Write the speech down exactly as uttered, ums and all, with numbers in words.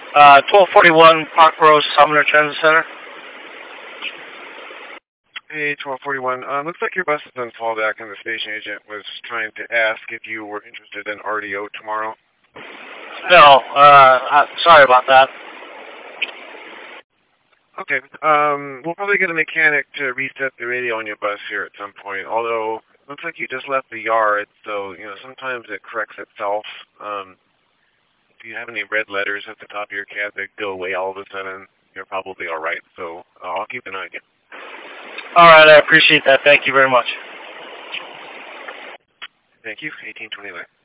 Uh, twelve forty-one Park Road, Sumner Transit Center. Hey, twelve forty-one. Um, looks like your bus is on fallback, and the station agent was trying to ask if you were interested in R D O tomorrow. No, uh, uh, sorry about that. Okay. Um, we'll probably get a mechanic to reset the radio on your bus here at some point, although it looks like you just left the yard, so, you know, sometimes it corrects itself. Um, if you have any red letters at the top of your cab that go away all of a sudden, you're probably all right, so uh, I'll keep an eye on you. All right, I appreciate that. Thank you very much. Thank you. eighteen twenty-nine.